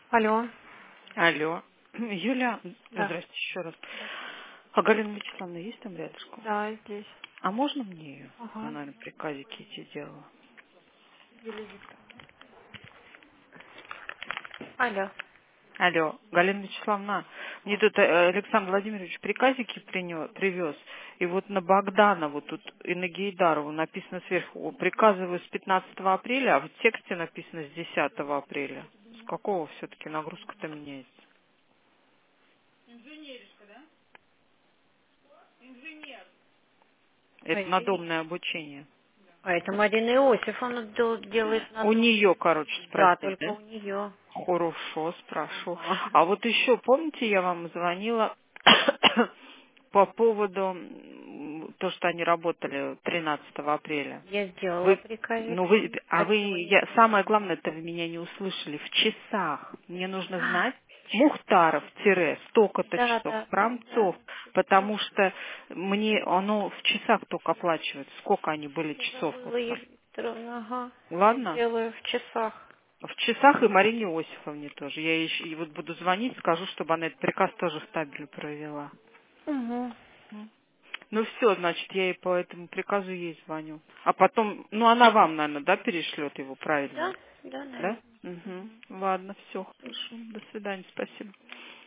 Алло. Алло. Юля, Да. здрасте еще раз. Да. А Галина Вячеславовна есть там рядышком? Да, здесь. А можно мне ее? Ага. Она, наверное, приказики эти делала. Юлия Викторовна. Алло. Алло, Галина Вячеславовна, мне тут Александр Владимирович приказики привез, и вот на Богдана, вот тут и на Гейдарову написано сверху, приказываю с 15 апреля, а в тексте написано с 10 апреля. С какого все-таки нагрузка-то меняется? Это надомное обучение. А это Марина Иосифовна делает У надо. нее, короче, Да, спросить, только да? у нее. Хорошо, спрошу. Ага. А вот еще, помните, я вам звонила по поводу то, что они работали 13 апреля. Я сделала Вы, приказик. ну вы, А чего не самое сделала? главное, это вы меня не услышали. В часах. Мне нужно А, знать Мухтаров-столько-то да, часов, да, да, да. Храмцов, потому что мне оно в часах только оплачивается. Сколько они были Я часов вот забыла, там. Юлия Викторовна, ага. Я Ладно? сделаю в часах. В часах и Марине Иосифовне тоже. Я ей и вот буду звонить, скажу, чтобы она этот приказ тоже в табеле провела. Угу. М. Ну все, значит, я ей по этому приказу ей звоню. А потом, ну она вам, наверное, да, перешлет его правильно? Да, да, Да? наверное. Угу. Ладно, все, хорошо. До свидания, спасибо.